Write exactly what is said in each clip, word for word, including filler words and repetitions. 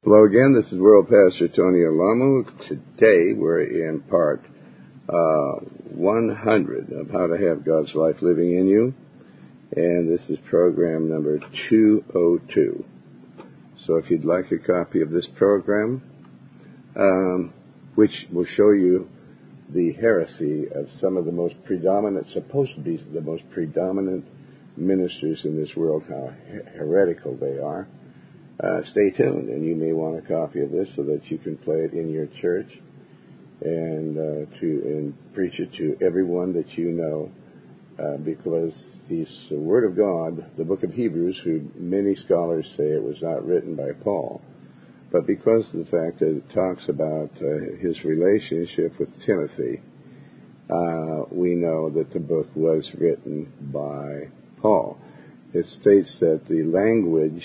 Hello again, this is World Pastor Tony Alamu. Today we're in part uh, one hundred of How to Have God's Life Living in You, and this is program number two oh two. So if you'd like a copy of this program, um, which will show you the heresy of some of the most predominant, supposed to be the most predominant ministers in this world, how heretical they are, Uh, stay tuned, and you may want a copy of this so that you can play it in your church and uh, to and preach it to everyone that you know, uh, because the Word of God, the Book of Hebrews, who many scholars say it was not written by Paul, but because of the fact that it talks about uh, his relationship with Timothy, uh, we know that the book was written by Paul. It states that the language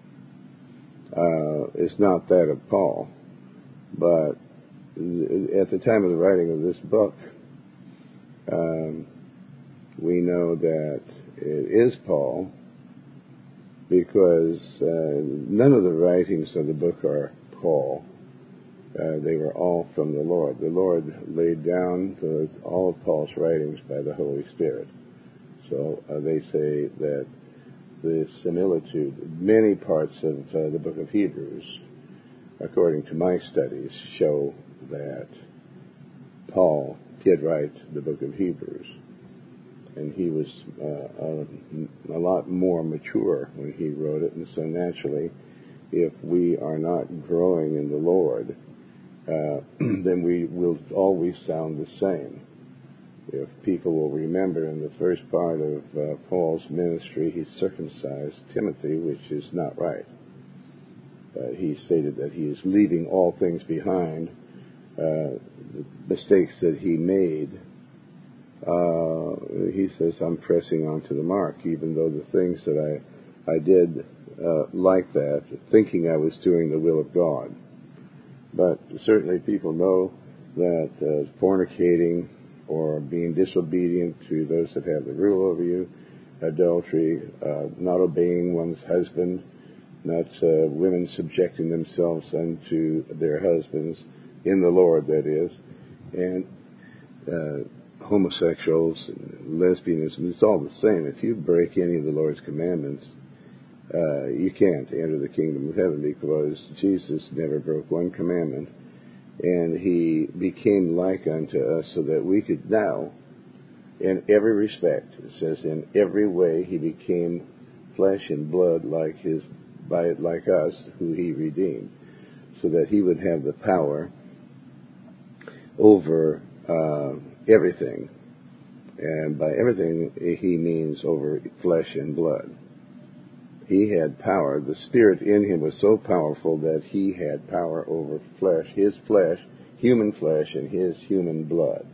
Uh, is not that of Paul, but at the time of the writing of this book, um, we know that it is Paul, because uh, none of the writings of the book are Paul. Uh, they were all from the Lord. The Lord laid down the, all of Paul's writings by the Holy Spirit. So uh, they say that the similitude, many parts of uh, the book of Hebrews, according to my studies, show that Paul did write the book of Hebrews. And he was uh, a, a lot more mature when he wrote it. And so naturally, if we are not growing in the Lord, uh, then we will always sound the same. If people will remember, in the first part of uh, Paul's ministry, he circumcised Timothy, which is not right. Uh, he stated that he is leaving all things behind, uh, the mistakes that he made. Uh, he says, I'm pressing on to the mark, even though the things that I, I did uh, like that, thinking I was doing the will of God. But certainly people know that uh, fornicating, or being disobedient to those that have the rule over you, adultery, uh, not obeying one's husband, not uh, women subjecting themselves unto their husbands, in the Lord, that is, and uh, homosexuals, and lesbianism, it's all the same. If you break any of the Lord's commandments, uh, you can't enter the kingdom of heaven, because Jesus never broke one commandment. And he became like unto us so that we could now, in every respect, it says in every way he became flesh and blood like his, by like us, who he redeemed, so that he would have the power over uh, everything. And by everything he means over flesh and blood. He had power. The Spirit in him was so powerful that he had power over flesh, his flesh, human flesh, and his human blood.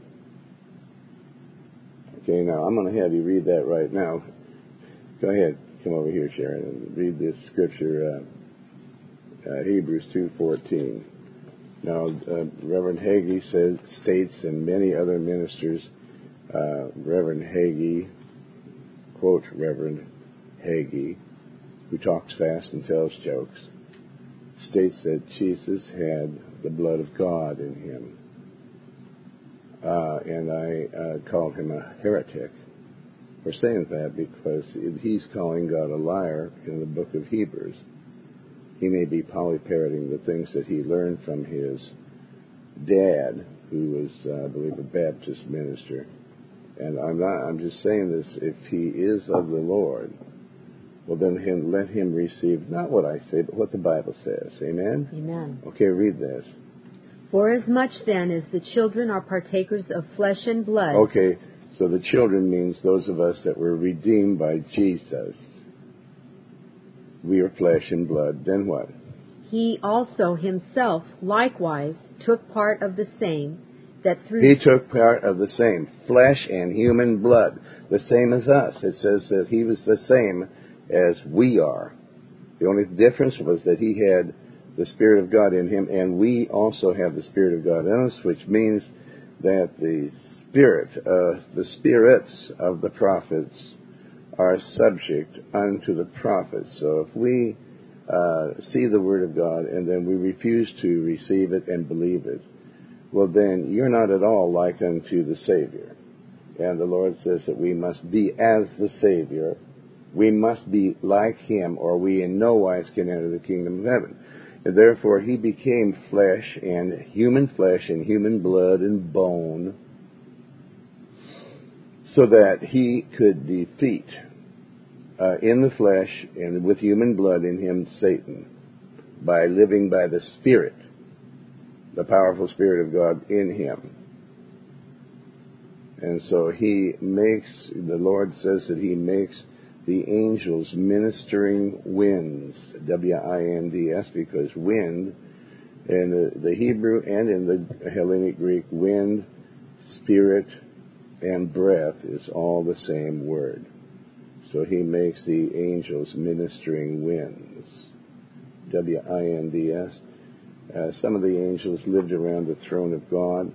Okay, now I'm going to have you read that right now. Go ahead, come over here, Sharon, and read this scripture, uh, uh, Hebrews two fourteen. Now, uh, Reverend Hagee says, states, and many other ministers, uh, Reverend Hagee, quote Reverend Hagee, who talks fast and tells jokes, states that Jesus had the blood of God in him. Uh, and I uh, called him a heretic for saying that, because he's calling God a liar in the book of Hebrews. He may be polyparroting the things that he learned from his dad, who was, uh, I believe, a Baptist minister. And I'm not, I'm just saying this, if he is of the Lord, well, then him, let him receive not what I say, but what the Bible says. Amen? Amen. Okay, read this. For as much then as the children are partakers of flesh and blood. Okay, so the children means those of us that were redeemed by Jesus. We are flesh and blood. Then what? He also himself likewise took part of the same, that through... He took part of the same, flesh and human blood, the same as us. It says that he was the same as we are. The only difference was that he had the Spirit of God in him, and we also have the Spirit of God in us, which means that the Spirit, uh, the spirits of the prophets are subject unto the prophets. So if we uh, see the Word of God and then we refuse to receive it and believe it, well then you're not at all like unto the Savior. And the Lord says that we must be as the Savior. We must be like Him, or we in no wise can enter the kingdom of heaven. And therefore He became flesh and human flesh and human blood and bone so that He could defeat uh, in the flesh and with human blood in Him Satan by living by the Spirit, the powerful Spirit of God in Him. And so He makes, the Lord says that He makes the angels ministering winds, W I N D S, because wind, in the, the Hebrew and in the Hellenic Greek, wind, spirit, and breath is all the same word. So He makes the angels ministering winds, W I N D S. Uh, some of the angels lived around the throne of God.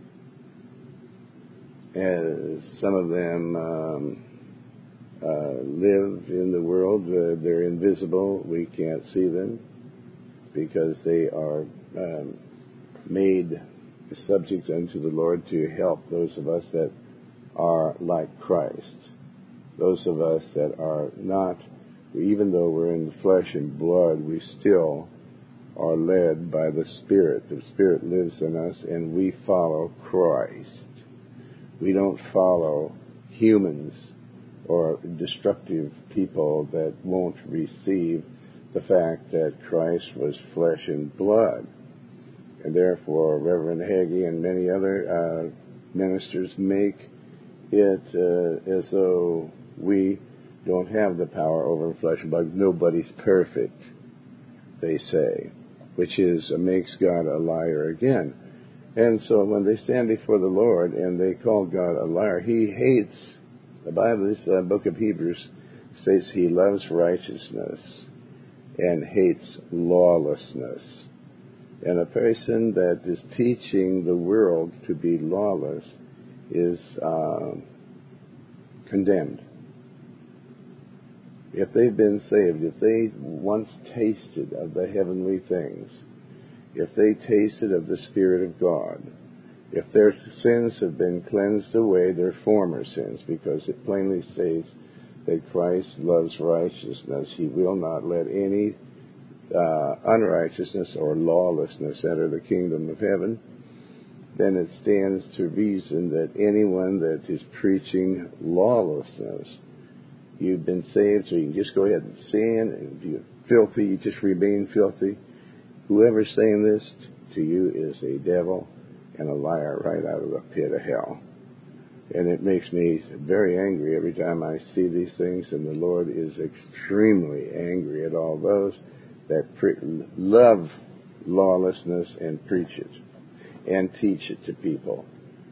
As some of them um, uh, live in the world. Uh, they're invisible. We can't see them because they are um, made subject unto the Lord to help those of us that are like Christ. Those of us that are not, even though we're in flesh and blood, we still are led by the Spirit. The Spirit lives in us and we follow Christ. We don't follow humans or destructive people that won't receive the fact that Christ was flesh and blood. And therefore, Reverend Hagee and many other uh, ministers make it uh, as though we don't have the power over flesh and blood. Nobody's perfect, they say, which is uh, makes God a liar again. And so when they stand before the Lord and they call God a liar, He hates, the Bible, this uh, book of Hebrews says He loves righteousness and hates lawlessness. And a person that is teaching the world to be lawless is uh, condemned. If they've been saved, if they once tasted of the heavenly things, if they tasted of the Spirit of God, if their sins have been cleansed away, their former sins, because it plainly states that Christ loves righteousness, He will not let any uh, unrighteousness or lawlessness enter the kingdom of heaven, then it stands to reason that anyone that is preaching lawlessness, you've been saved, so you can just go ahead and sin, and if you're filthy, you just remain filthy. Whoever's saying this to you is a devil and a liar right out of the pit of hell. And it makes me very angry every time I see these things, and the Lord is extremely angry at all those that pre- love lawlessness and preach it and teach it to people.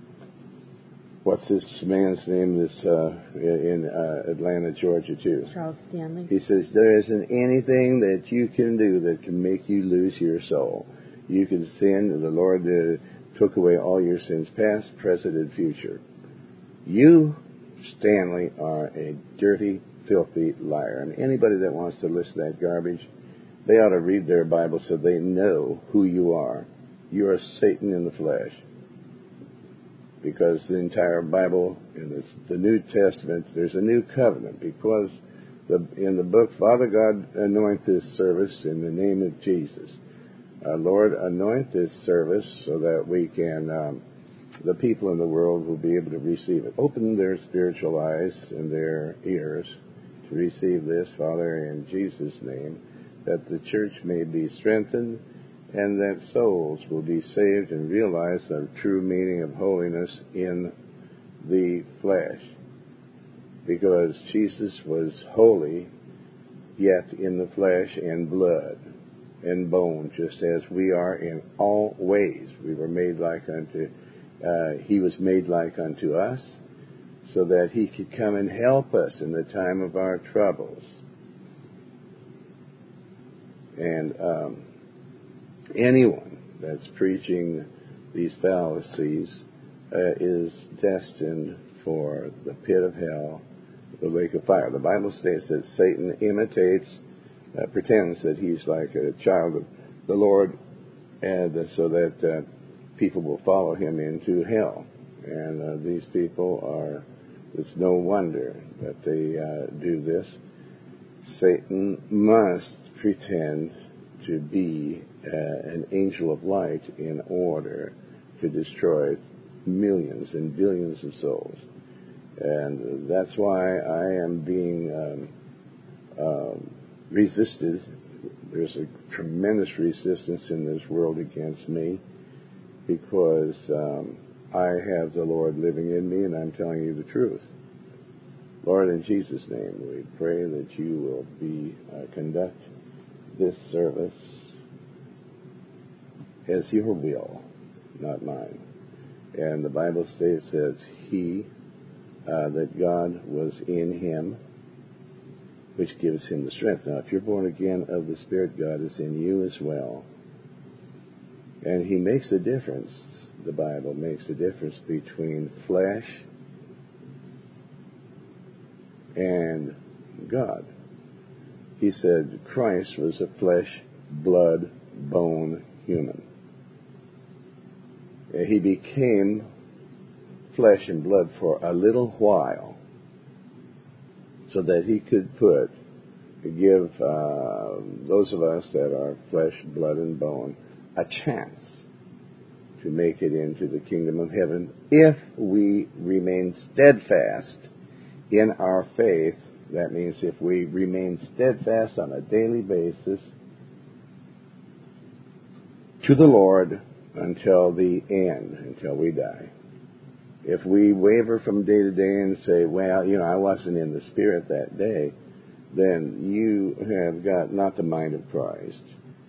What's this man's name that's uh, in uh, Atlanta, Georgia, too? Charles Stanley. He says, there isn't anything that you can do that can make you lose your soul. You can sin, and the Lord uh, took away all your sins, past, present, and future. You, Stanley, are a dirty, filthy liar. And anybody that wants to listen to that garbage, they ought to read their Bible so they know who you are. You are Satan in the flesh. Because the entire Bible, in the New Testament, there's a new covenant. Because the, in the book, Father God, anoint this service in the name of Jesus. Uh, Lord, anoint this service so that we can, um, the people in the world will be able to receive it. Open their spiritual eyes and their ears to receive this, Father, in Jesus' name, that the church may be strengthened, and that souls will be saved and realize the true meaning of holiness in the flesh. Because Jesus was holy, yet in the flesh and blood and bone, just as we are in all ways. We were made like unto, uh, He was made like unto us, so that He could come and help us in the time of our troubles. And um, anyone that's preaching these fallacies uh, is destined for the pit of hell, the lake of fire. The Bible states that Satan imitates uh, pretends that he's like a child of the Lord, and uh, so that uh, people will follow him into hell. And uh, these people are, it's no wonder that they uh, do this. Satan must pretend to be uh, an angel of light in order to destroy millions and billions of souls. And that's why I am being um, um, resisted. There's a tremendous resistance in this world against me because um, I have the Lord living in me, and I'm telling you the truth. Lord, in Jesus' name, we pray that you will be uh, conduct this service as your will, not mine. And the Bible states that he, uh, that God was in him, which gives him the strength. Now, if you're born again of the Spirit, God is in you as well. And he makes a difference. The Bible makes a difference between flesh and God. He said Christ was a flesh, blood, bone human. He became flesh and blood for a little while so that he could put, give uh, those of us that are flesh, blood, and bone a chance to make it into the kingdom of heaven if we remain steadfast in our faith. That means if we remain steadfast on a daily basis to the Lord until the end, until we die. If we waver from day to day and say, well, you know, I wasn't in the Spirit that day, then you have got not the mind of Christ.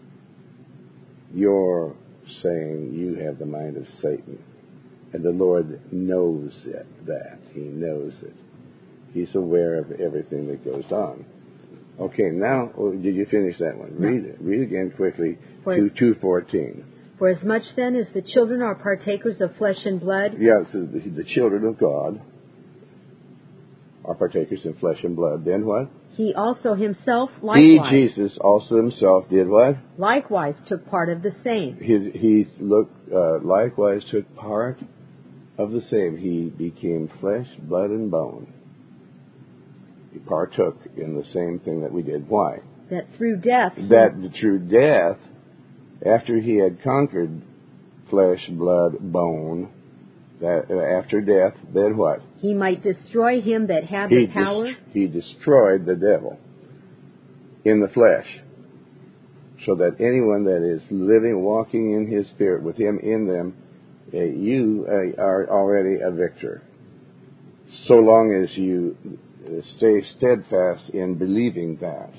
You're saying you have the mind of Satan. And the Lord knows it, that. He knows it. He's aware of everything that goes on. Okay, now, oh, did you finish that one? No. Read it. Read again quickly For to two fourteen. For as much then as the children are partakers of flesh and blood. Yes, the, the children of God are partakers in flesh and blood. Then what? He also himself likewise. He, Jesus, also himself did what? Likewise took part of the same. He, he look, uh, likewise took part of the same. He became flesh, blood, and bone. He partook in the same thing that we did. Why? That through death. That through death, after he had conquered flesh, blood, bone, that after death, then what? He might destroy him that had he the power. Dest- he destroyed the devil in the flesh, so that anyone that is living, walking in his Spirit, with him in them, uh, you uh, are already a victor. So long as you stay steadfast in believing that.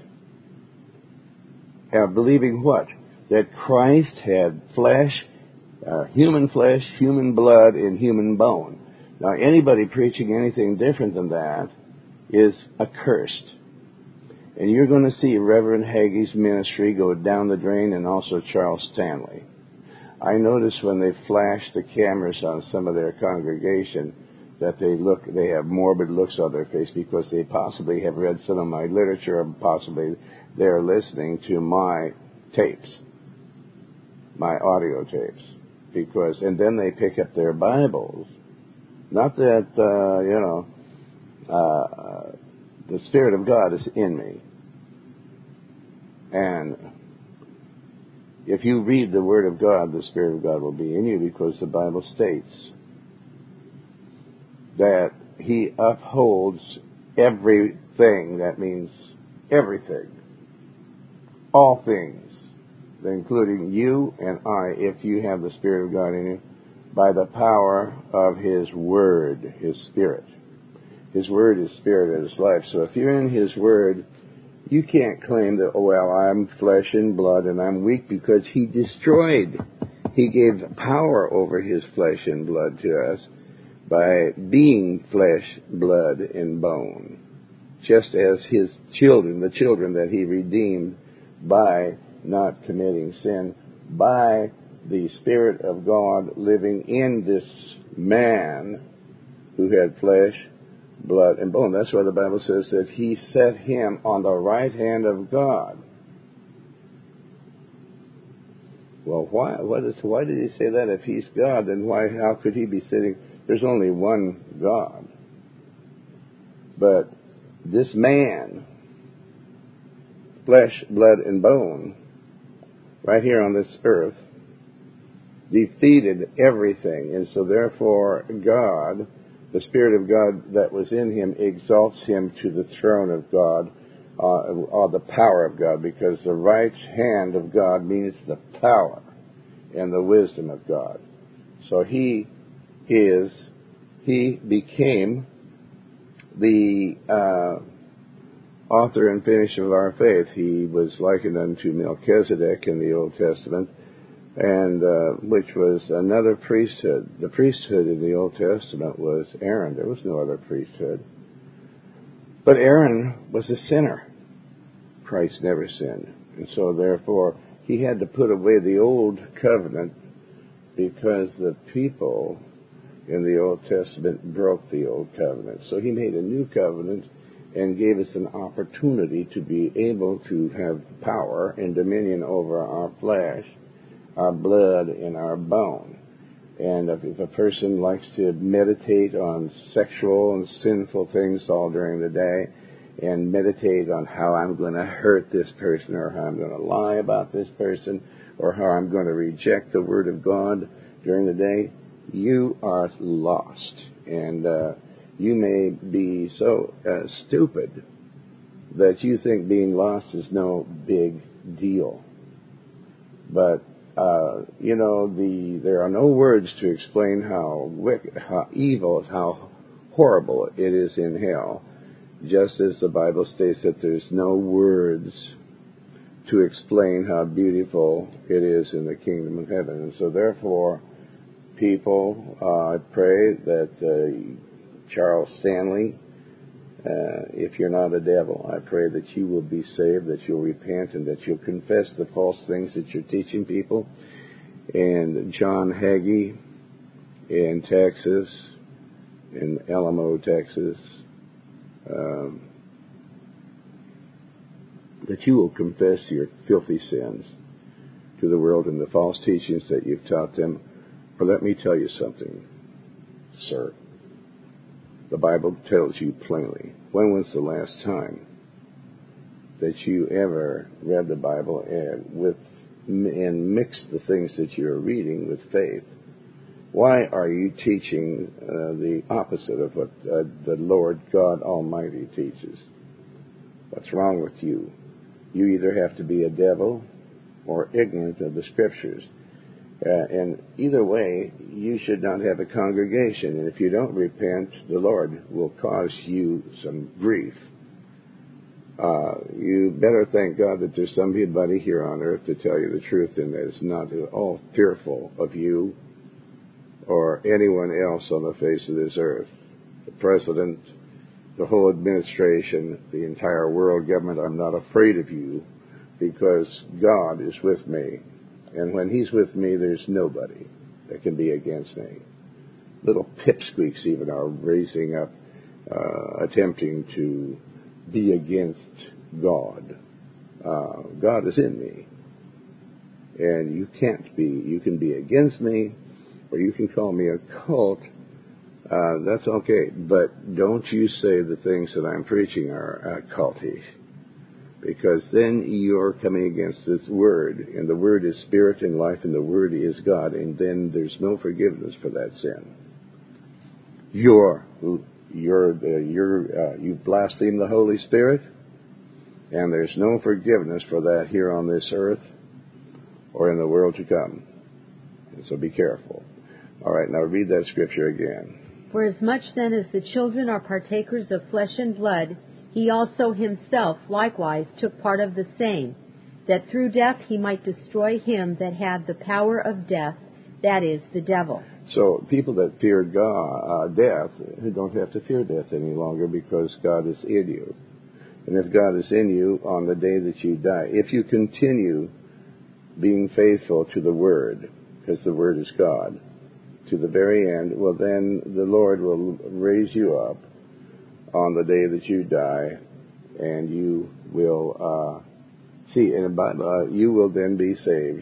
Uh, believing what? That Christ had flesh, uh, human flesh, human blood, and human bone. Now, anybody preaching anything different than that is accursed. And you're going to see Reverend Hagee's ministry go down the drain, and also Charles Stanley. I noticed when they flash the cameras on some of their congregation that they look, they have morbid looks on their face because they possibly have read some of my literature, or possibly they're listening to my tapes, my audio tapes, because, and then they pick up their Bibles. Not that, uh, you know, uh, the Spirit of God is in me. And if you read the Word of God, the Spirit of God will be in you, because the Bible states that He upholds everything. That means everything. All things, including you and I, if you have the Spirit of God in you, by the power of His Word, His Spirit. His Word is Spirit and is life. So if you're in His Word, you can't claim that, oh, well, I'm flesh and blood and I'm weak, because He destroyed. He gave power over His flesh and blood to us by being flesh, blood, and bone. Just as His children, the children that He redeemed by not committing sin, by the Spirit of God living in this man who had flesh, blood, and bone. That's why the Bible says that He set him on the right hand of God. Well, why? What is? Why did he say that? If he's God, then why? How could he be sitting? There's only one God. But this man, flesh, blood, and bone, right here on this earth, defeated everything, and so therefore God, the Spirit of God that was in him, exalts him to the throne of God, uh, or the power of God, because the right hand of God means the power and the wisdom of God. So he is, he became the uh, author and finisher of our faith. He was likened unto Melchizedek in the Old Testament, and uh, which was another priesthood. The priesthood in the Old Testament was Aaron. There was no other priesthood. But Aaron was a sinner. Christ never sinned. And so therefore, he had to put away the old covenant because the people in the Old Testament broke the old covenant. So he made a new covenant and gave us an opportunity to be able to have power and dominion over our flesh, our blood, and our bone. And if, if a person likes to meditate on sexual and sinful things all during the day, and meditate on how I'm going to hurt this person, or how I'm going to lie about this person, or how I'm going to reject the Word of God during the day, you are lost. And uh, you may be so uh, stupid that you think being lost is no big deal. But, uh, you know, the there are no words to explain how wicked, how evil, how horrible it is in hell. Just as the Bible states that there's no words to explain how beautiful it is in the kingdom of heaven. And so therefore, people, uh, I pray that uh, Charles Stanley, uh, if you're not a devil, I pray that you will be saved, that you'll repent, and that you'll confess the false things that you're teaching people. And John Hagee in Texas, in Alamo, Texas, Um, that you will confess your filthy sins to the world and the false teachings that you've taught them. For let me tell you something, sir. The Bible tells you plainly, when was the last time that you ever read the Bible and with and mixed the things that you're reading with faith? Why are you teaching uh, the opposite of what uh, the Lord God Almighty teaches? What's wrong with you? You either have to be a devil or ignorant of the Scriptures. Uh, and either way, you should not have a congregation. And if you don't repent, the Lord will cause you some grief. Uh, you better thank God that there's somebody here on earth to tell you the truth and that is not at all fearful of you or anyone else on the face of this earth. The president, the whole administration, the entire world government, I'm not afraid of you because God is with me. And when He's with me, there's nobody that can be against me. Little pipsqueaks even are raising up, uh, attempting to be against God. Uh, God is in me. And you can't be, you can be against me, or you can call me a cult, uh, that's okay. But don't you say the things that I'm preaching are uh, cultish. Because then you're coming against this Word. And the Word is spirit and life, and the Word is God. And then there's no forgiveness for that sin. You're, you're, uh, you're, uh, you've blasphemed the Holy Spirit, and there's no forgiveness for that here on this earth or in the world to come. And so be careful. All right, now read that scripture again. For as much then as the children are partakers of flesh and blood, He also Himself likewise took part of the same, that through death He might destroy him that had the power of death, that is, the devil. So people that fear God, uh, death, don't have to fear death any longer because God is in you. And if God is in you on the day that you die, if you continue being faithful to the Word, because the Word is God, to the very end, well then the Lord will raise you up on the day that you die, and you will uh, see, and uh, you will then be saved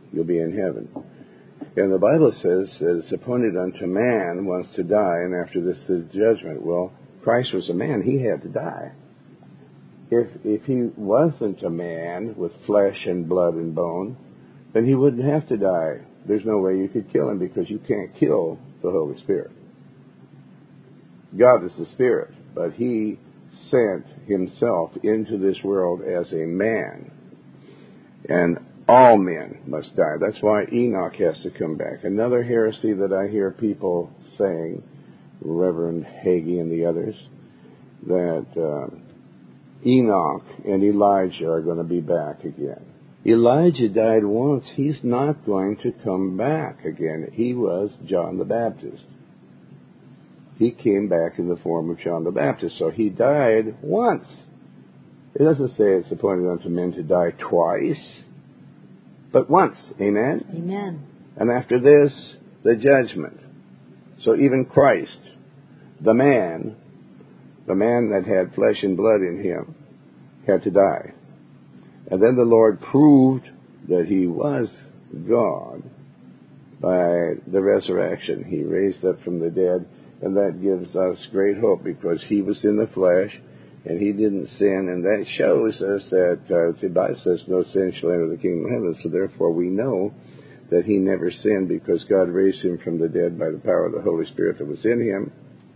you'll be in heaven. And the Bible says that it's appointed unto man once to die, and after this is judgment. Well, Christ was a man. He had to die. If if he wasn't a man with flesh and blood and bone, then he wouldn't have to die. There's no way you could kill him, because you can't kill the Holy Spirit. God is the Spirit, but he sent himself into this world as a man. And all men must die. That's why Enoch has to come back. Another heresy that I hear people saying, Reverend Hagee and the others, that uh, Enoch and Elijah are going to be back again. Elijah died once. He's not going to come back again. He was John the Baptist. He came back in the form of John the Baptist. So he died once. It doesn't say it's appointed unto men to die twice, but once. Amen? Amen. And after this, the judgment. So even Christ, the man, the man that had flesh and blood in him, had to die. And then the Lord proved that he was God by the resurrection. He raised up from the dead, and that gives us great hope, because he was in the flesh and he didn't sin, and that shows us that uh, the Bible says no sin shall enter the kingdom of heaven. So therefore we know that he never sinned, because God raised him from the dead by the power of the Holy Spirit that was in him.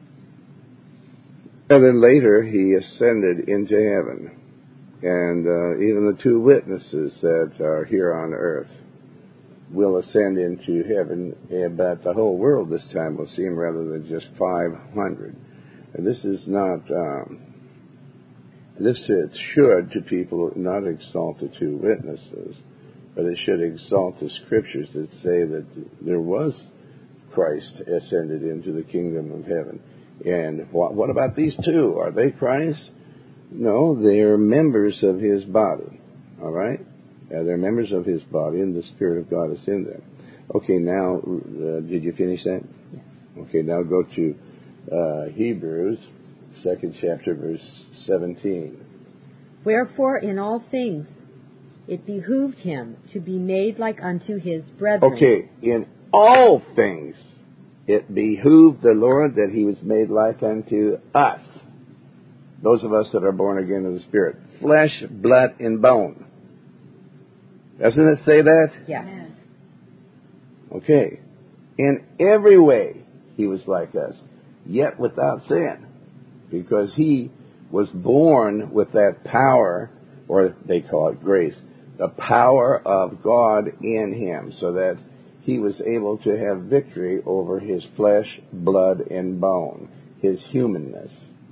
And then later he ascended into heaven. And uh, even the two witnesses that are here on earth will ascend into heaven, but the whole world this time will see him rather than just five hundred. And this is not, um, this it should to people not exalt the two witnesses, but it should exalt the scriptures that say that there was Christ ascended into the kingdom of heaven. And what, what about these two? Are they Christ? No, they are members of his body. All right? Uh, they're members of his body, and the Spirit of God is in them. Okay, now, uh, did you finish that? Yes. Okay, now go to uh, Hebrews, second chapter, verse seventeen. Wherefore in all things it behooved him to be made like unto his brethren. Okay, in all things it behooved the Lord that he was made like unto us, those of us that are born again of the Spirit. Flesh, blood, and bone. Doesn't it say that? Yes. Okay. In every way he was like us, yet without sin, because he was born with that power, or they call it grace, the power of God in him, so that he was able to have victory over his flesh, blood, and bone, his humanness.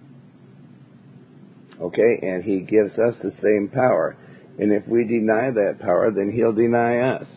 Okay, and he gives us the same power. And if we deny that power, then he'll deny us.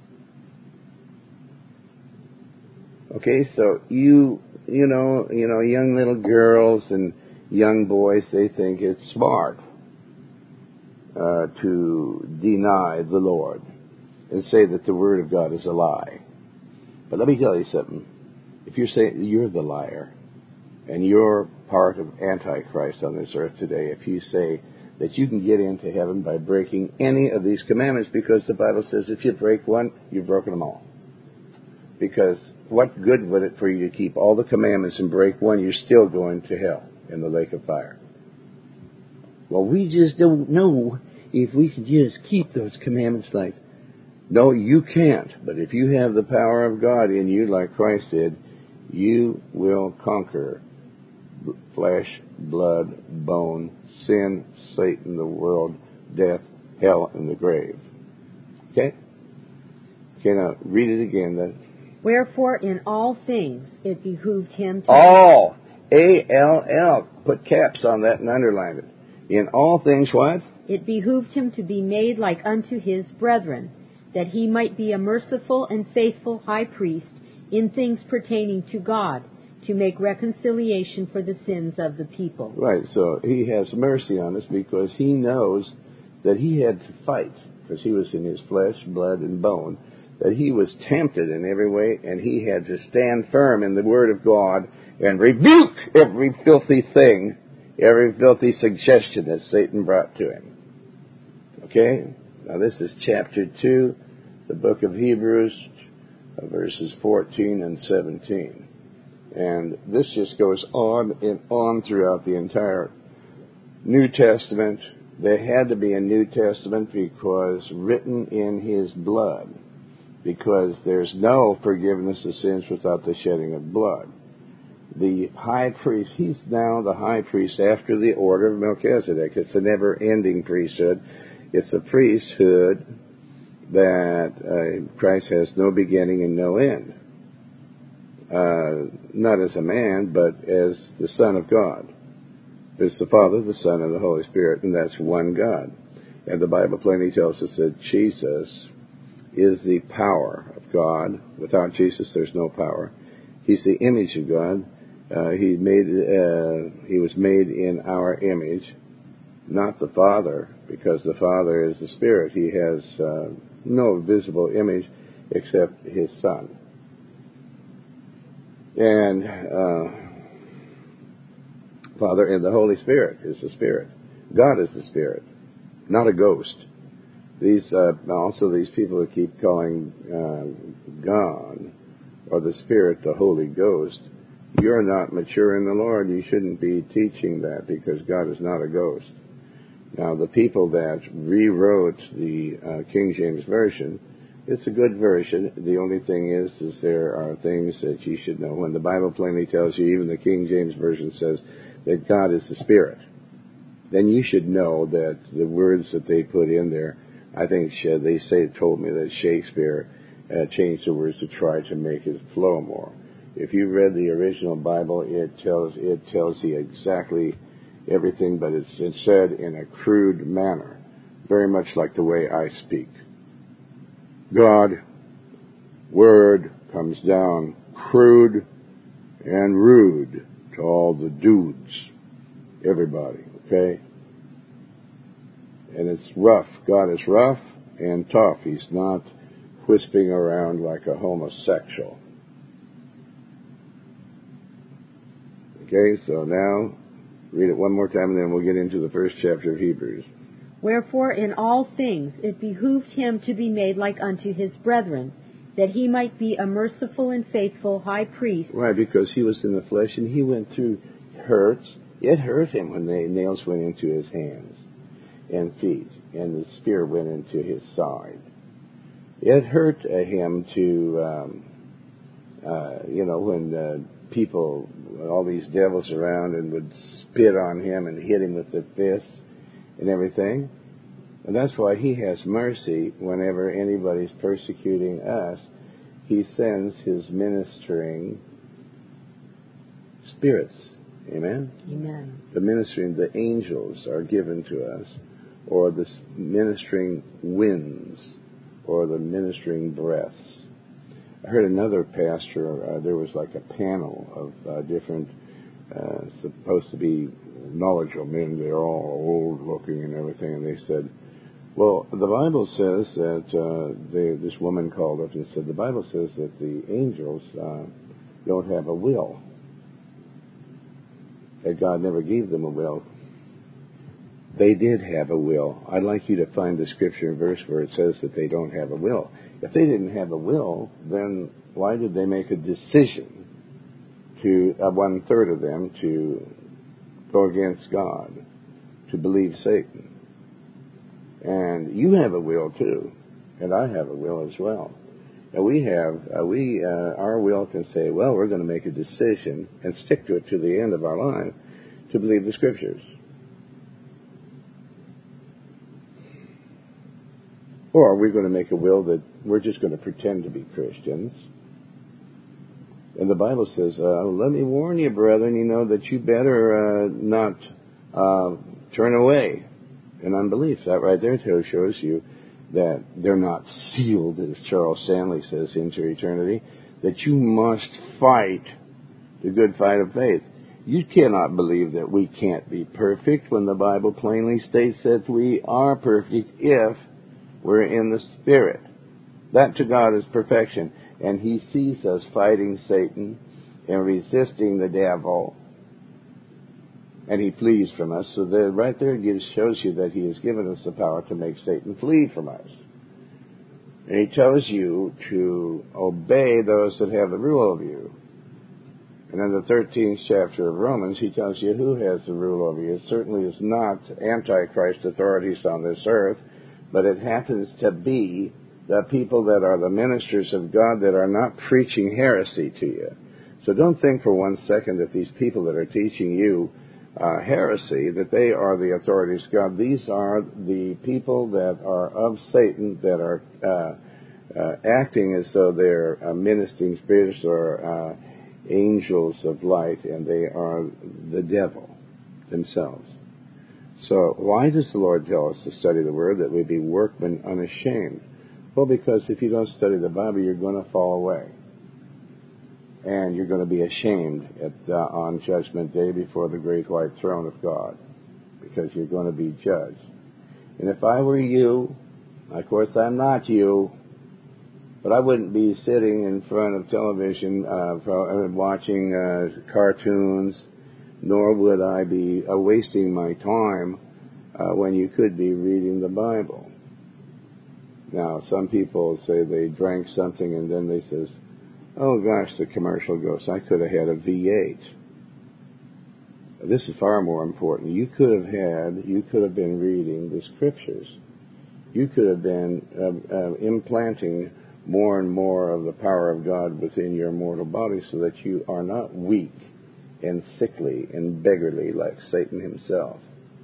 Okay, so you, you know, you know, young little girls and young boys, they think it's smart uh, to deny the Lord and say that the Word of God is a lie. But let me tell you something. If you're saying you're the liar, and you're part of Antichrist on this earth today, if you say that you can get into heaven by breaking any of these commandments, because the Bible says if you break one, you've broken them all. Because what good would it for you to keep all the commandments and break one? You're still going to hell in the lake of fire. Well, we just don't know if we can just keep those commandments like. No, you can't. But if you have the power of God in you, like Christ did, you will conquer flesh, blood, bone, sin, Satan, the world, death, hell, and the grave. Okay? Okay, now read it again then. Wherefore in all things it behooved him to... All. A L L. Put caps on that and underline it. In all things what? It behooved him to be made like unto his brethren, that he might be a merciful and faithful high priest in things pertaining to God, to make reconciliation for the sins of the people. Right, so he has mercy on us because he knows that he had to fight, because he was in his flesh, blood, and bone, that he was tempted in every way, and he had to stand firm in the Word of God and rebuke every filthy thing, every filthy suggestion that Satan brought to him. Okay? Now this is chapter two, the book of Hebrews, uh, verses fourteen and seventeen. And this just goes on and on throughout the entire New Testament. There had to be a New Testament because written in his blood, because there's no forgiveness of sins without the shedding of blood. The high priest, he's now the high priest after the order of Melchizedek. It's a never-ending priesthood. It's a priesthood that uh, Christ has no beginning and no end. Uh, not as a man, but as the Son of God. It's the Father, the Son, and the Holy Spirit, and that's one God. And the Bible plainly tells us that Jesus is the power of God. Without Jesus, there's no power. He's the image of God. Uh, he made. Uh, he was made in our image, not the Father, because the Father is the Spirit. He has uh, no visible image except his Son. And uh, Father and the Holy Spirit is the Spirit. God is the Spirit, not a ghost. These uh, also these people who keep calling uh, God or the Spirit the Holy Ghost, you're not mature in the Lord. You shouldn't be teaching that, because God is not a ghost. Now, the people that rewrote the uh, King James Version, it's a good version. The only thing is, is there are things that you should know. When the Bible plainly tells you, even the King James Version says that God is the Spirit, then you should know that the words that they put in there, I think they say told me that Shakespeare uh, changed the words to try to make it flow more. If you read the original Bible, it tells it tells you exactly everything, but it's, it's said in a crude manner, very much like the way I speak. God, word comes down crude and rude to all the dudes, everybody, okay? And it's rough. God is rough and tough. He's not wisping around like a homosexual. Okay, so now read it one more time, and then we'll get into the first chapter of Hebrews. Wherefore in all things it behooved him to be made like unto his brethren, that he might be a merciful and faithful high priest. Right, because he was in the flesh, and he went through hurts. It hurt him when the nails went into his hands and feet, and the spear went into his side. It hurt uh, him to, um, uh, you know, when uh, people, all these devils around, and would spit on him and hit him with their fists and everything. And that's why he has mercy whenever anybody's persecuting us. He sends his ministering spirits. Amen? Amen. The ministering, the angels are given to us, or the ministering winds, or the ministering breaths. I heard another pastor, uh, there was like a panel of uh, different, uh, supposed to be knowledgeable men. They're all old looking and everything, and they said, well, the Bible says that, uh, they, this woman called up and said, the Bible says that the angels uh, don't have a will, that God never gave them a will. They did have a will. I'd like you to find the scripture and verse where it says that they don't have a will. If they didn't have a will, then why did they make a decision to, uh, one third of them, to go against God, to believe Satan? And you have a will too, and I have a will as well. And we have, uh, we, uh, our will can say, well, we're going to make a decision and stick to it to the end of our life to believe the scriptures. Or we're going to make a will that we're just going to pretend to be Christians. And the Bible says, uh, let me warn you, brethren, you know, that you better uh, not uh, turn away in unbelief. That right there shows you that they're not sealed, as Charles Stanley says, into eternity, that you must fight the good fight of faith. You cannot believe that we can't be perfect when the Bible plainly states that we are perfect if we're in the Spirit. That to God is perfection. And He sees us fighting Satan and resisting the devil, and He flees from us. So there, right there, it gives, shows you that He has given us the power to make Satan flee from us. And he tells you to obey those that have the rule of you. And in the thirteenth chapter of Romans, he tells you who has the rule over you. It certainly is not Antichrist authorities on this earth, but it happens to be the people that are the ministers of God that are not preaching heresy to you. So don't think for one second that these people that are teaching you uh, heresy, that they are the authorities of God. These are the people that are of Satan, that are uh, uh, acting as though they're uh, ministering spirits or uh, angels of light, and they are the devil themselves. So why does the Lord tell us to study the Word, that we be workmen unashamed? Well, because if you don't study the Bible, you're going to fall away. And you're going to be ashamed at, uh, on Judgment Day before the great white throne of God, because you're going to be judged. And if I were you, of course I'm not you, but I wouldn't be sitting in front of television uh, watching uh, cartoons, nor would I be uh, wasting my time uh, when you could be reading the Bible. Now, some people say they drank something and then they says, oh gosh, the commercial goes, I could have had a V eight. This is far more important. You could have had, you could have been reading the Scriptures. You could have been uh, uh, implanting more and more of the power of God within your mortal body so that you are not weak and sickly and beggarly like Satan himself.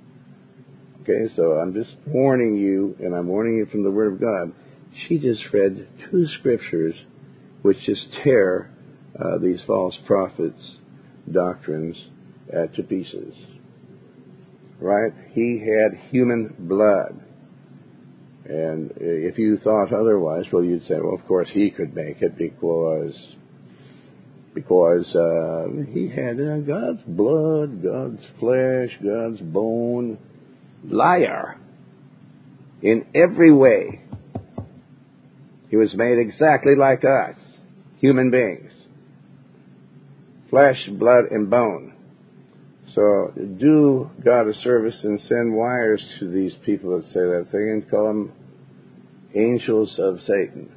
Okay, so I'm just warning you, and I'm warning you from the Word of God. She just read two scriptures which just tear uh, these false prophets' doctrines uh, to pieces. Right? He had human blood. And if you thought otherwise, well, you'd say, well, of course he could make it because because uh, he had uh, God's blood, God's flesh, God's bone. Liar. In every way. He was made exactly like us, human beings. Flesh, blood, and bone. So do God a service and send wires to these people that say that thing and call them angels of Satan.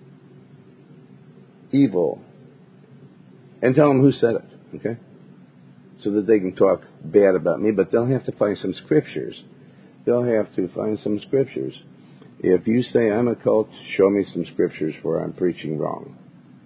Evil. And tell them who said it, okay? So that they can talk bad about me, but they'll have to find some scriptures. They'll have to find some scriptures. If you say I'm a cult, show me some scriptures where I'm preaching wrong.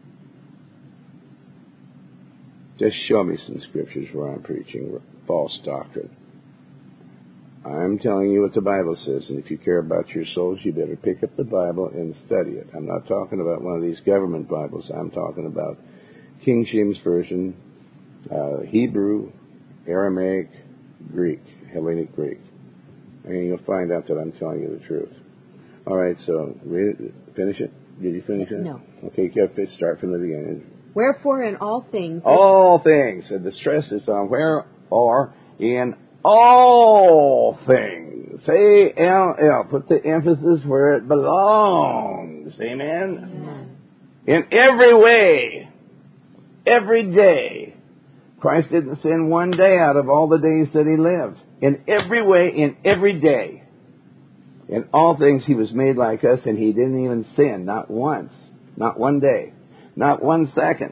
Just show me some scriptures where I'm preaching false doctrine. I'm telling you what the Bible says, and if you care about your souls, you better pick up the Bible and study it. I'm not talking about one of these government Bibles. I'm talking about King James Version, uh, Hebrew, Aramaic, Greek, Hellenic Greek. And you'll find out that I'm telling you the truth. All right, so read it, finish it. Did you finish it? No. Okay, let's start from the beginning. Wherefore in all things... All things. And the stress is on where or in all things. Say L L. Put the emphasis where it belongs. Amen? Amen. In every way. Every day. Christ didn't sin one day out of all the days that he lived. In every way, in every day. In all things he was made like us, and he didn't even sin, not once, not one day, not one second,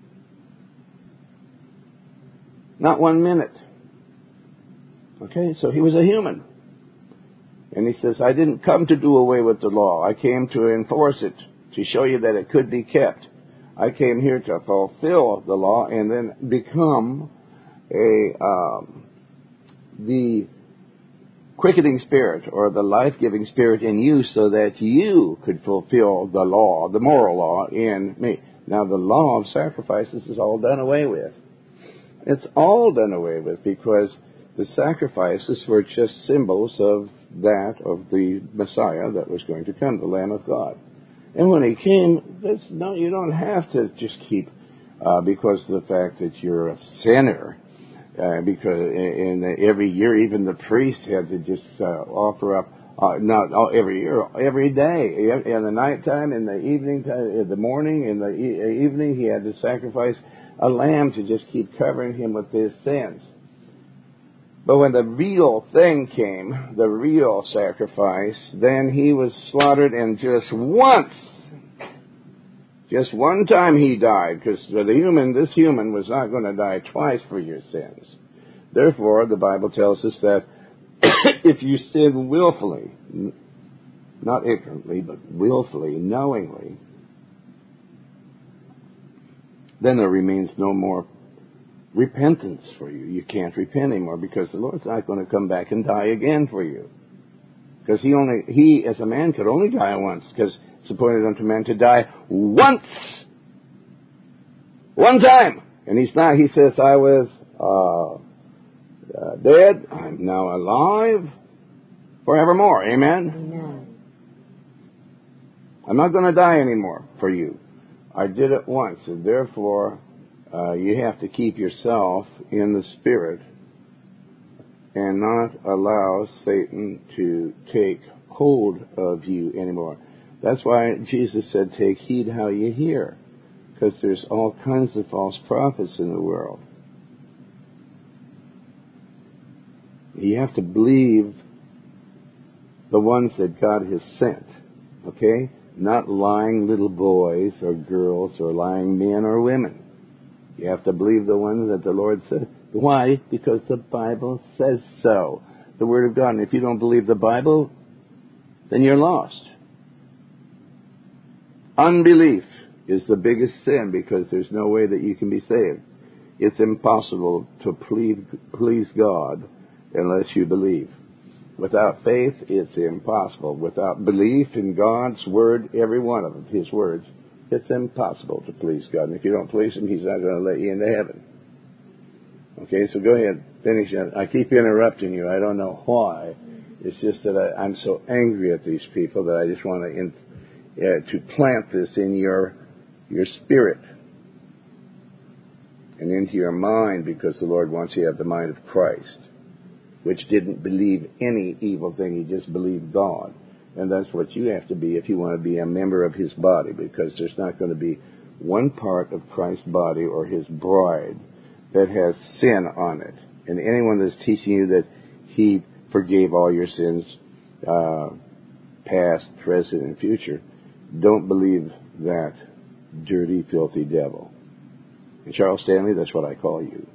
not one minute. Okay, so he was a human. And he says, I didn't come to do away with the law. I came to enforce it, to show you that it could be kept. I came here to fulfill the law and then become a um, the quickening spirit or the life-giving spirit in you so that you could fulfill the law, the moral law in me. Now, the law of sacrifices is all done away with. It's all done away with because the sacrifices were just symbols of that, of the Messiah that was going to come, the Lamb of God. And when he came, that's, no, you don't have to just keep, uh, because of the fact that you're a sinner. Uh, because in, in every year, even the priest had to just uh, offer up, uh, not oh, every year, every day, in the nighttime, in the evening, in the morning, in the e- evening, he had to sacrifice a lamb to just keep covering him with his sins. But when the real thing came, the real sacrifice, then he was slaughtered, and just once, just one time he died, because the human, this human was not going to die twice for your sins. Therefore, the Bible tells us that if you sin willfully, not ignorantly, but willfully, knowingly, then there remains no more repentance for you. You can't repent anymore because the Lord's not going to come back and die again for you. Because he only, he as a man could only die once, because it's appointed unto man to die once. One time. And he's not, he says, I was uh, uh, dead, I'm now alive forevermore. Amen? Amen. I'm not going to die anymore for you. I did it once, and therefore uh, you have to keep yourself in the Spirit and not allow Satan to take hold of you anymore. That's why Jesus said, take heed how you hear, because there's all kinds of false prophets in the world. You have to believe the ones that God has sent, okay? Not lying little boys or girls or lying men or women. You have to believe the ones that the Lord said. Why? Because the Bible says so. The Word of God. And if you don't believe the Bible, then you're lost. Unbelief is the biggest sin because there's no way that you can be saved. It's impossible to please, please God unless you believe. Without faith, it's impossible. Without belief in God's Word, every one of them, His words, it's impossible to please God. And if you don't please Him, He's not going to let you into heaven. Okay, so go ahead, finish that. I keep interrupting you. I don't know why. It's just that I, I'm so angry at these people that I just want to in, uh, to plant this in your your spirit and into your mind, because the Lord wants you to have the mind of Christ, which didn't believe any evil thing. He just believed God. And that's what you have to be if you want to be a member of His body, because there's not going to be one part of Christ's body or His bride that has sin on it. And anyone that's teaching you that He forgave all your sins, uh, past, present, and future, don't believe that dirty, filthy devil. And Charles Stanley, that's what I call you.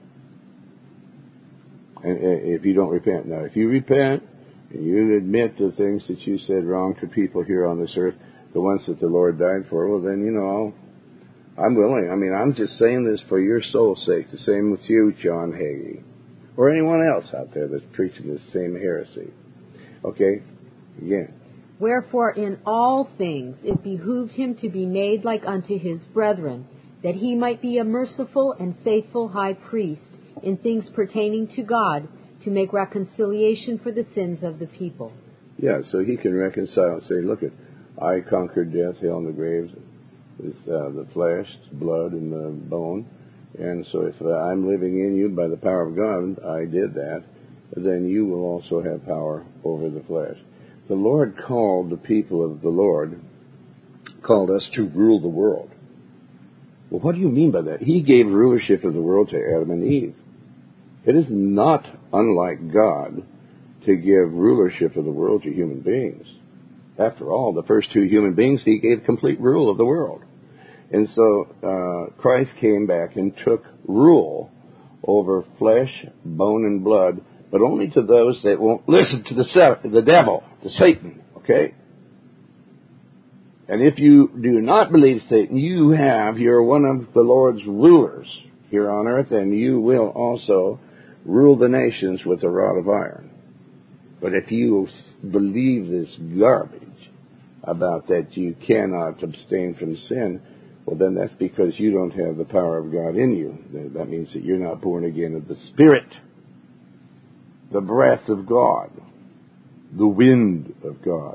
And if you don't repent. Now, if you repent and you admit the things that you said wrong to people here on this earth, the ones that the Lord died for, well, then, you know, I'm willing. I mean, I'm just saying this for your soul's sake. The same with you, John Hagee, or anyone else out there that's preaching this same heresy. Okay? Again. Wherefore in all things it behooved him to be made like unto his brethren, that he might be a merciful and faithful high priest in things pertaining to God, to make reconciliation for the sins of the people. Yeah, so he can reconcile and say, look, it, I conquered death, hell, and the graves with uh, the flesh, blood, and the bone. And so if uh, I'm living in you by the power of God, I did that, then you will also have power over the flesh. The Lord called the people of the Lord, called us to rule the world. Well, what do you mean by that? He gave rulership of the world to Adam and Eve. It is not unlike God to give rulership of the world to human beings. After all, the first two human beings, He gave complete rule of the world. And so uh, Christ came back and took rule over flesh, bone, and blood, but only to those that won't listen to the, the devil, to Satan, okay? And if you do not believe Satan, you have, you're one of the Lord's rulers here on earth, and you will also rule the nations with a rod of iron. But if you believe this garbage about that you cannot abstain from sin, well, then that's because you don't have the power of God in you. That means that you're not born again of the Spirit, the breath of God, the wind of God.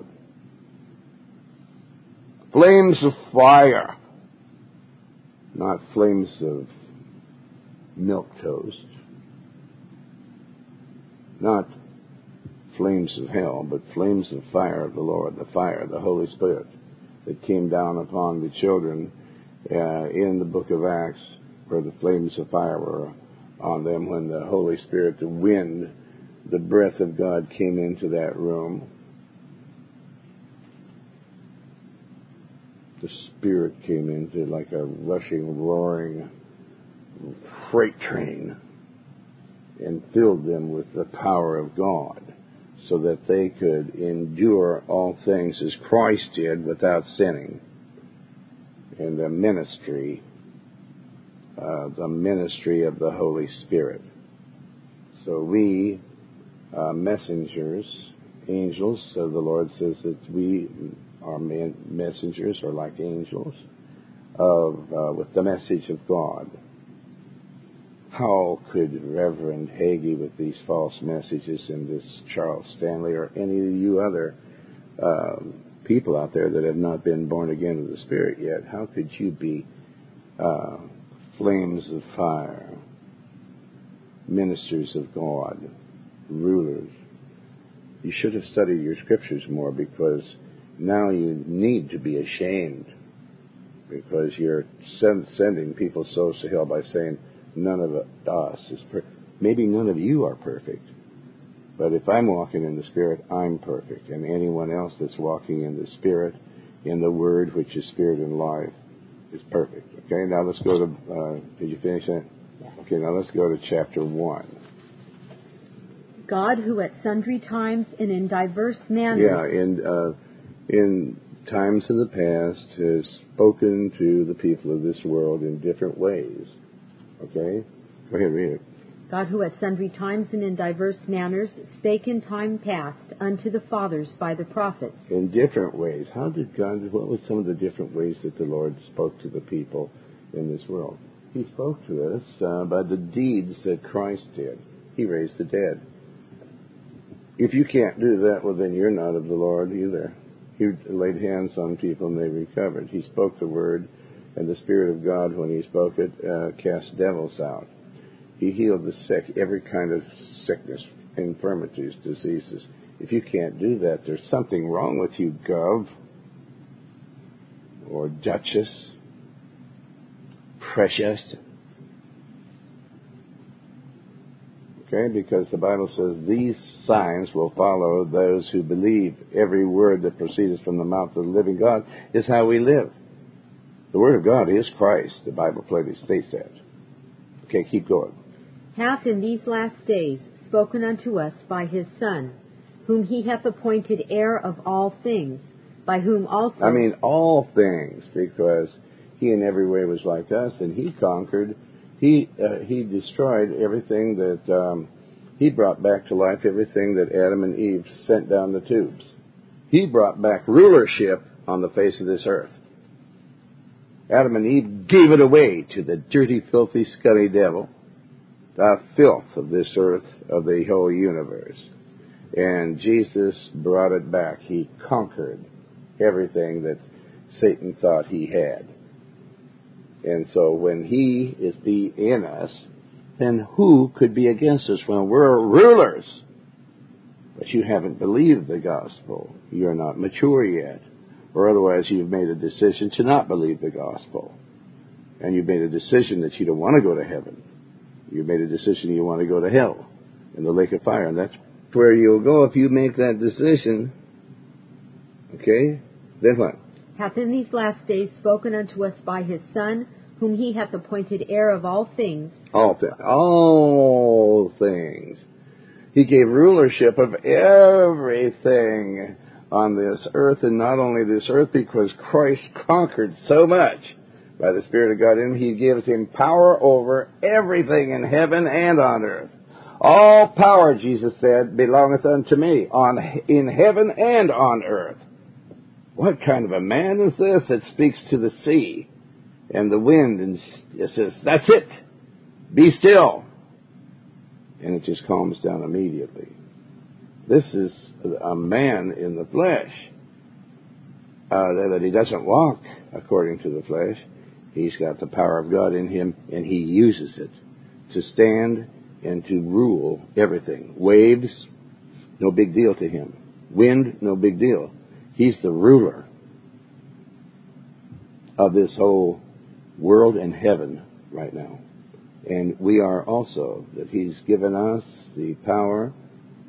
Flames of fire, not flames of milk toast, not flames of hell, but flames of fire of the Lord, the fire, the Holy Spirit that came down upon the children uh, in the book of Acts, where the flames of fire were on them when the Holy Spirit, the wind, the breath of God came into that room. The Spirit came into like a rushing, roaring freight train and filled them with the power of God so that they could endure all things as Christ did without sinning. And the ministry, uh, the ministry of the Holy Spirit. So we, uh, messengers, angels, so the Lord says that we, our man, messengers, are like angels of uh, with the message of God. How could Reverend Hagee, with these false messages, and this Charles Stanley, or any of you other uh, people out there that have not been born again of the Spirit yet, how could you be uh, flames of fire, ministers of God, rulers? You should have studied your scriptures more, because now you need to be ashamed, because you're send, sending people's souls to hell by saying none of us is perfect. Maybe none of you are perfect, but if I'm walking in the Spirit, I'm perfect, and anyone else that's walking in the Spirit, in the Word, which is Spirit and life, is perfect. Okay, now let's go to, uh, did you finish that? Yes. Okay, now let's go to chapter one. God, who at sundry times and in diverse manners... Yeah, in, uh, in times in the past has spoken to the people of this world in different ways. Okay? Go ahead, read it. God, who at sundry times and in diverse manners spake in time past unto the fathers by the prophets. In different ways. How did God, what were some of the different ways that the Lord spoke to the people in this world? He spoke to us uh, by the deeds that Christ did. He raised the dead. If you can't do that, well, then you're not of the Lord either. He laid hands on people and they recovered. He spoke the word, and the Spirit of God, when he spoke it, uh, cast devils out. He healed the sick, every kind of sickness, infirmities, diseases. If you can't do that, there's something wrong with you, Gov, or Duchess, Precious. Okay, because the Bible says these signs will follow those who believe. Every word that proceeds from the mouth of the living God is how we live. The Word of God is Christ. The Bible clearly states that. Okay, keep going. Hath in these last days spoken unto us by his Son, whom he hath appointed heir of all things, by whom also... I mean, all things, because he in every way was like us, and he conquered. He uh, he destroyed everything that... Um, he brought back to life everything that Adam and Eve sent down the tubes. He brought back rulership on the face of this earth. Adam and Eve gave it away to the dirty, filthy, scummy devil, the filth of this earth, of the whole universe. And Jesus brought it back. He conquered everything that Satan thought he had. And so when he is be in us, then who could be against us when we're rulers? But you haven't believed the gospel. You're not mature yet. Or otherwise you've made a decision to not believe the gospel. And you've made a decision that you don't want to go to heaven. You've made a decision you want to go to hell in the lake of fire. And that's where you'll go if you make that decision. Okay? Then what? Hath in these last days spoken unto us by his Son, whom he hath appointed heir of all things. All things. All things. He gave rulership of everything on this earth, and not only this earth, because Christ conquered so much by the Spirit of God in him. He gives him power over everything in heaven and on earth. All power, Jesus said, belongeth unto me, on in heaven and on earth. What kind of a man is this that speaks to the sea and the wind and it says, that's it, be still. And it just calms down immediately. This is a man in the flesh. Uh, that he doesn't walk according to the flesh. He's got the power of God in him, and he uses it to stand and to rule everything. Waves, no big deal to him. Wind, no big deal. He's the ruler of this whole world and heaven right now. And we are also, that he's given us the power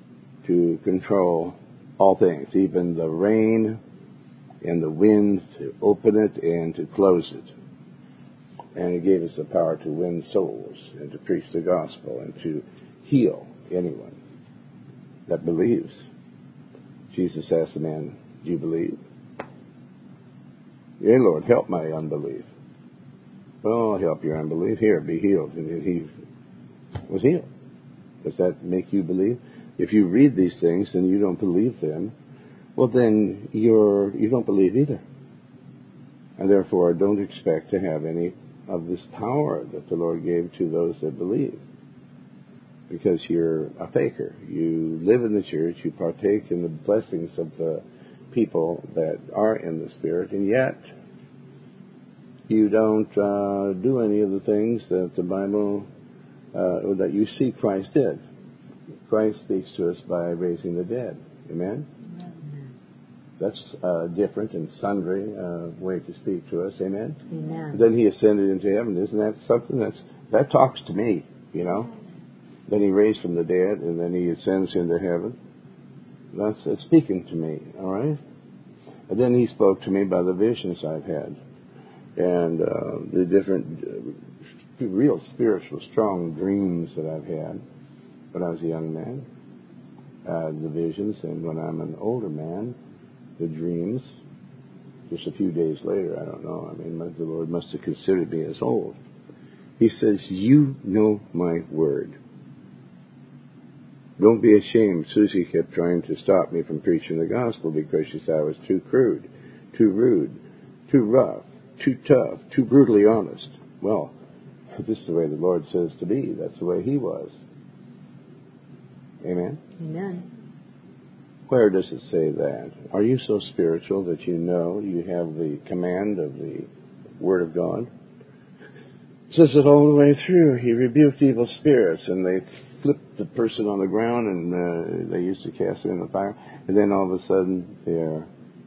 to control all things, even the rain and the wind, to open it and to close it. And he gave us the power to win souls and to preach the gospel and to heal anyone that believes. Jesus asked the man, do you believe? Yea, Lord, help my unbelief. Well, I'll help your unbelief. Here, be healed. And he was healed. Does that make you believe? If you read these things and you don't believe them, well, then you're, you don't believe either. And therefore, don't expect to have any of this power that the Lord gave to those that believe. Because you're a faker. You live in the church, you partake in the blessings of the people that are in the Spirit, and yet you don't uh, do any of the things that the Bible, uh, that you see Christ did. Christ speaks to us by raising the dead. Amen? Amen. That's a different and sundry uh, way to speak to us. Amen? Amen. Then he ascended into heaven. Isn't that something that's, that talks to me, you know? Then he raised from the dead, and then he ascends into heaven. That's uh, speaking to me, all right? And then he spoke to me by the visions I've had, and uh, the different, uh, real spiritual, strong dreams that I've had when I was a young man, uh, the visions, and when I'm an older man, the dreams. Just a few days later, I don't know. I mean, the Lord must have considered me as old. He says, "You know my word. Don't be ashamed." Susie kept trying to stop me from preaching the gospel because she said I was too crude, too rude, too rough, too tough, too brutally honest. Well, this is the way the Lord says to be. That's the way he was. Amen? Amen. Where does it say that? Are you so spiritual that you know you have the command of the Word of God? It says it all the way through. He rebuked evil spirits, and they flipped the person on the ground, and uh, they used to cast him in the fire. And then all of a sudden, they're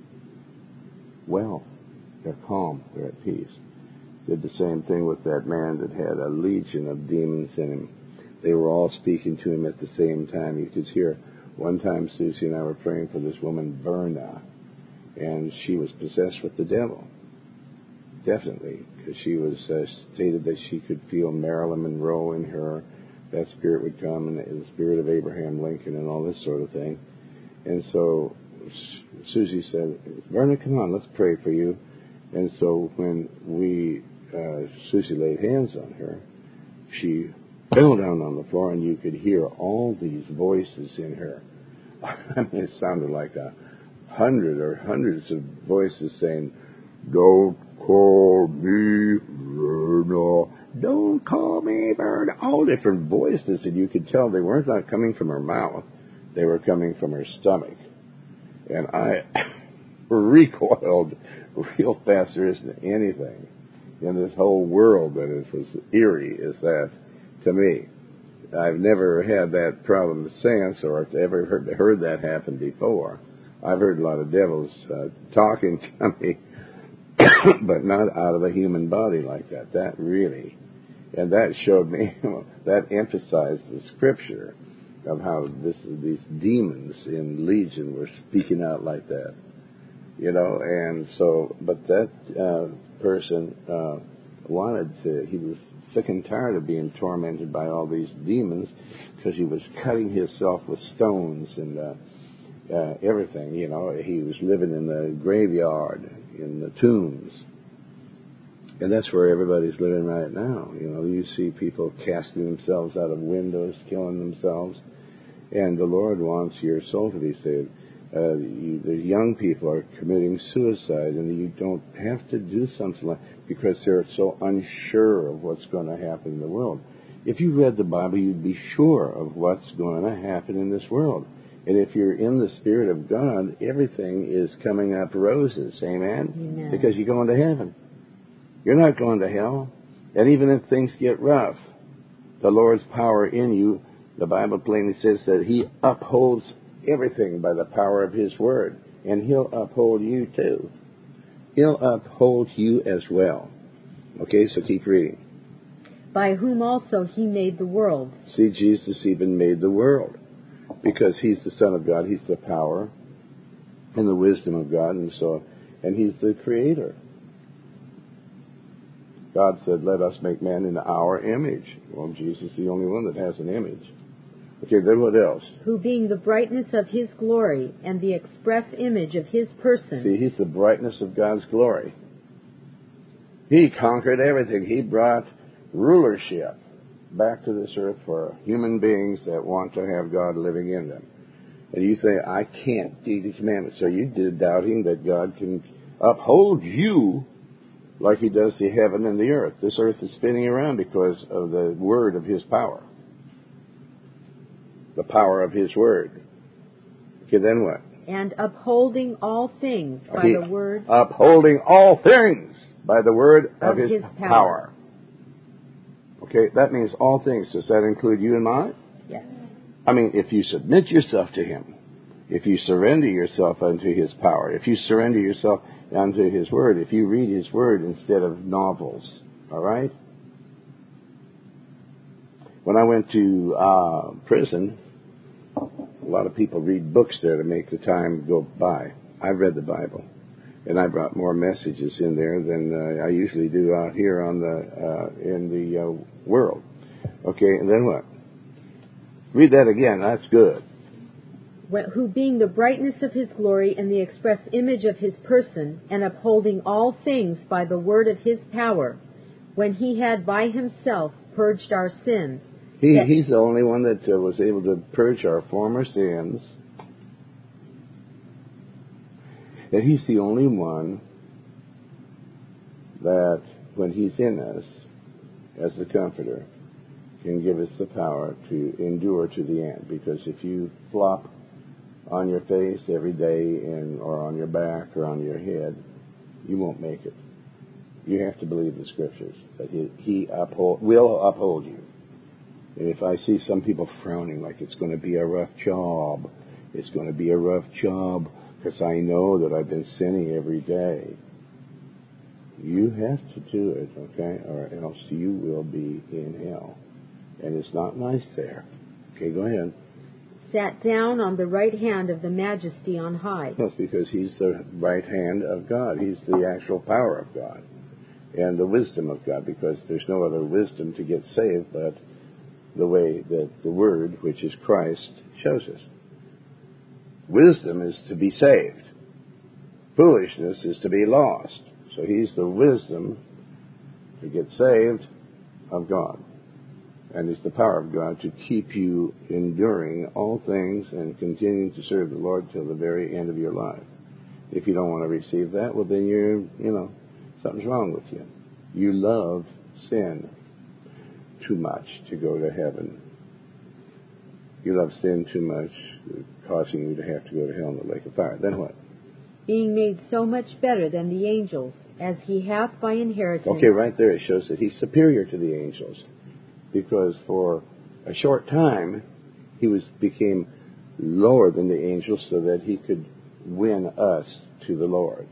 well. They're calm. They're at peace. Did the same thing with that man that had a legion of demons in him. They were all speaking to him at the same time. You could hear. One time, Susie and I were praying for this woman, Verna, and she was possessed with the devil. Definitely, because she was uh, stated that she could feel Marilyn Monroe in her. That spirit would come, and the spirit of Abraham Lincoln, and all this sort of thing. And so Susie said, "Verna, come on, let's pray for you." And so when we uh, Susie laid hands on her, she fell down on the floor, and you could hear all these voices in her. I mean, it sounded like a hundred or hundreds of voices saying, "Don't call me Verna. Don't call me Verna." All different voices, and you could tell they weren't not coming from her mouth. They were coming from her stomach. And I recoiled real fast. There isn't anything in this whole world that is as eerie as that to me. I've never had that problem since, or I've ever heard, heard that happen before. I've heard a lot of devils uh, talking to me, but not out of a human body like that. That really, and that showed me, that emphasized the scripture of how this, these demons in Legion were speaking out like that. You know, and so, but that uh, person uh, wanted to, he was sick and tired of being tormented by all these demons because he was cutting himself with stones and uh, uh, everything, you know. He was living in the graveyard, in the tombs. And that's where everybody's living right now. You know, you see people casting themselves out of windows, killing themselves. And the Lord wants your soul to be saved. Uh, you, the young people are committing suicide, and you don't have to do something like because they're so unsure of what's going to happen in the world. If you read the Bible, you'd be sure of what's going to happen in this world. And if you're in the Spirit of God, everything is coming up roses. Amen? Amen. Because you're going to heaven. You're not going to hell. And even if things get rough, the Lord's power in you, the Bible plainly says that He upholds everything by the power of His Word. And He'll uphold you too. He'll uphold you as well. Okay, so keep reading. By whom also He made the world. See, Jesus even made the world. because he's the Son of God. He's the power and the wisdom of God, and so, and he's the creator. God said, let us make man in our image. Well, Jesus is the only one that has an image. Okay, then what else? Who being the brightness of his glory and the express image of his person. See, he's the brightness of God's glory. He conquered everything. He brought rulership back to this earth for human beings that want to have God living in them. And you say, I can't do the commandments. So you did doubting that God can uphold you like he does the heaven and the earth. This earth is spinning around because of the word of his power. The power of his word. Okay, then what? And upholding all things by he, the word. Upholding all things by the word of, of his, his power. power. Okay, that means all things. Does that include you and I? Yes. I mean, if you submit yourself to him, if you surrender yourself unto his power, if you surrender yourself unto his word, if you read his word instead of novels, all right? When I went to uh, prison, a lot of people read books there to make the time go by. I read the Bible, and I brought more messages in there than uh, I usually do out here on the uh, in the uh, world. Okay, and then what? Read that again. That's good. Who being the brightness of his glory and the express image of his person, and upholding all things by the word of his power, when he had by himself purged our sins. He, he's the only one that uh, was able to purge our former sins. And he's the only one that, when he's in us, as the Comforter, can give us the power to endure to the end. Because if you flop on your face every day, and or on your back or on your head, you won't make it. You have to believe the Scriptures that He, he uphold, will uphold you. And if I see some people frowning like it's going to be a rough job, it's going to be a rough job because I know that I've been sinning every day. You have to do it, okay, or else you will be in hell. And it's not nice there. Okay, go ahead. Sat down on the right hand of the Majesty on high. That's because he's the right hand of God. He's the actual power of God and the wisdom of God, because there's no other wisdom to get saved but the way that the Word, which is Christ, shows us. Wisdom is to be saved. Foolishness is to be lost. So he's the wisdom to get saved of God. And it's the power of God to keep you enduring all things and continuing to serve the Lord till the very end of your life. If you don't want to receive that, well, then you're, you know, something's wrong with you. You love sin too much to go to heaven. You love sin too much, causing you to have to go to hell in the lake of fire. Then what? Being made so much better than the angels, as he hath by inheritance. Okay, right there it shows that he's superior to the angels. Because for a short time, he was became lower than the angels so that he could win us to the Lord.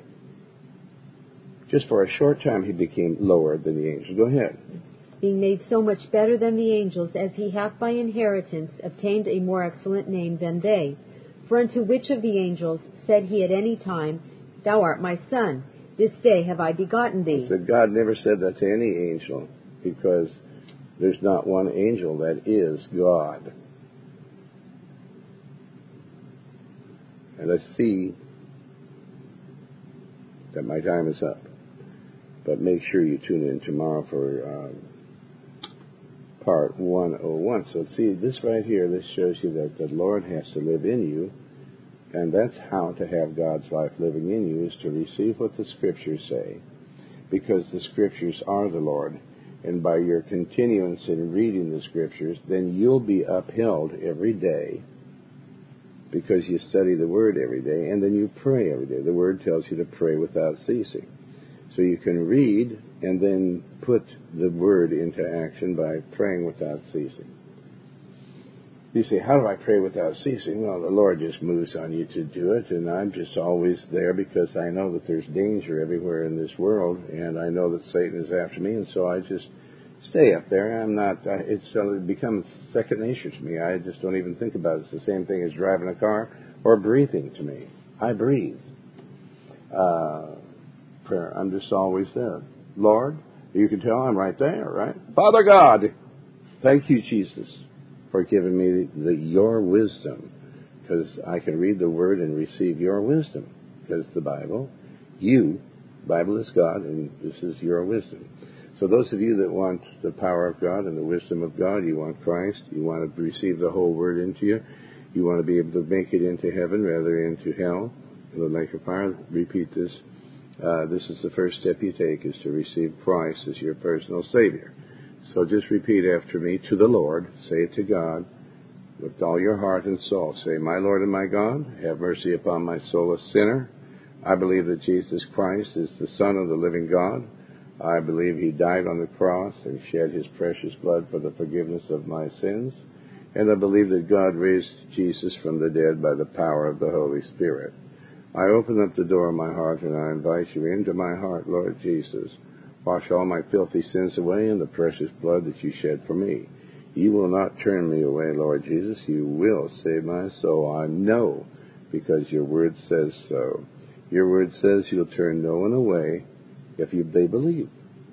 Just for a short time, he became lower than the angels. Go ahead. Being made so much better than the angels, as he hath by inheritance obtained a more excellent name than they. For unto which of the angels said he at any time, Thou art my son, this day have I begotten thee? So God never said that to any angel, because there's not one angel that is God. And I see that my time is up. But make sure you tune in tomorrow for um, part one oh one. So see, this right here, this shows you that the Lord has to live in you. And that's how to have God's life living in you, is to receive what the Scriptures say. Because the Scriptures are the Lord. And by your continuance in reading the Scriptures, then you'll be upheld every day, because you study the Word every day, and then you pray every day. The Word tells you to pray without ceasing. So you can read and then put the Word into action by praying without ceasing. You say, how do I pray without ceasing? Well, the Lord just moves on you to do it, and I'm just always there because I know that there's danger everywhere in this world, and I know that Satan is after me, and so I just stay up there. I'm not, uh, it's uh, become second nature to me. I just don't even think about it. It's the same thing as driving a car or breathing to me. I breathe. Uh, prayer, I'm just always there. Lord, you can tell I'm right there, right? Father God, thank you, Jesus, for giving me the, the, your wisdom, because I can read the Word and receive your wisdom, because the Bible, you, Bible is God, and this is your wisdom. So those of you that want the power of God and the wisdom of God, you want Christ, you want to receive the whole Word into you, you want to be able to make it into heaven rather than into hell, in the lake of fire, repeat this. Uh, this is the first step you take, is to receive Christ as your personal Savior. So just repeat after me, to the Lord, say it to God, with all your heart and soul. Say, my Lord and my God, have mercy upon my soul, a sinner. I believe that Jesus Christ is the Son of the living God. I believe he died on the cross and shed his precious blood for the forgiveness of my sins. And I believe that God raised Jesus from the dead by the power of the Holy Spirit. I open up the door of my heart and I invite you into my heart, Lord Jesus. Wash all my filthy sins away in the precious blood that you shed for me. You will not turn me away, Lord Jesus. You will save my soul. I know, because your word says so. Your word says you'll turn no one away if you, they believe.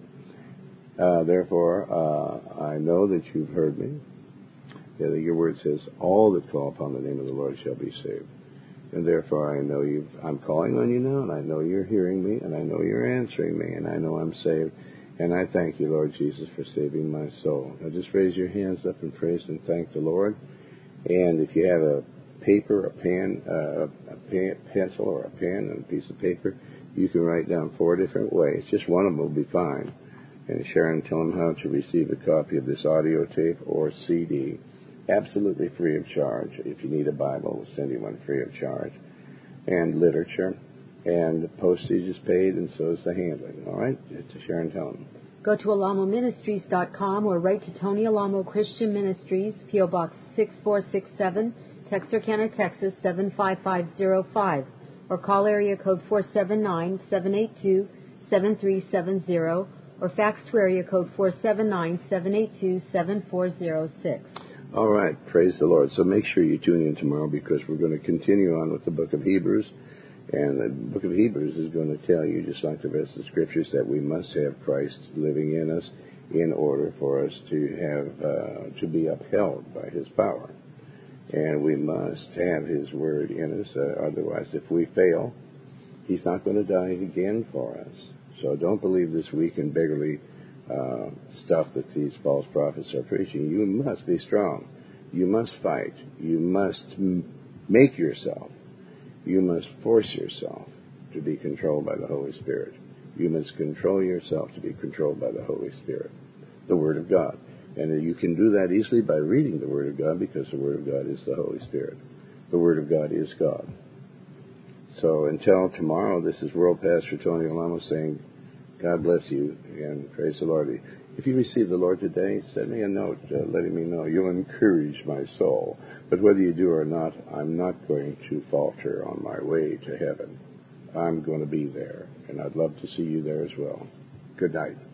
Uh, therefore, uh, I know that you've heard me. Yeah, your word says, all that call upon the name of the Lord shall be saved. And therefore, I know you've, I'm calling on you now, and I know you're hearing me, and I know you're answering me, and I know I'm saved. And I thank you, Lord Jesus, for saving my soul. Now just raise your hands up and praise and thank the Lord. And if you have a paper, a pen, uh, a pen, pencil, or a pen and a piece of paper, you can write down four different ways. Just one of them will be fine. And Sharon, tell them how to receive a copy of this audio tape or C D, absolutely free of charge. If you need a Bible, we'll send you one free of charge. And literature. And postage is paid, and so is the handling. All right? To Sharon, tell them. Go to alamo ministries dot com or write to Tony Alamo Christian Ministries, P O Box six four six seven, Texarkana, Texas seven five five zero five, or call area code four seven nine, seven eight two, seven three seven zero, or fax to area code four seven nine, seven eight two, seven four zero six. All right, praise the Lord. So make sure you tune in tomorrow, because we're going to continue on with the book of Hebrews. And the book of Hebrews is going to tell you, just like the rest of the scriptures, that we must have Christ living in us in order for us to have uh, to be upheld by his power. And we must have his word in us. Uh, otherwise, if we fail, he's not going to die again for us. So don't believe this weak and beggarly uh, stuff that these false prophets are preaching. You must be strong. You must fight. You must m- make yourself. You must force yourself to be controlled by the Holy Spirit. You must control yourself to be controlled by the Holy Spirit, the Word of God. And you can do that easily by reading the Word of God, because the Word of God is the Holy Spirit. The Word of God is God. So until tomorrow, this is World Pastor Tony Alamo saying, God bless you, and praise the Lord. If you receive the Lord today, send me a note uh, letting me know. You'll encourage my soul. But whether you do or not, I'm not going to falter on my way to heaven. I'm going to be there, and I'd love to see you there as well. Good night.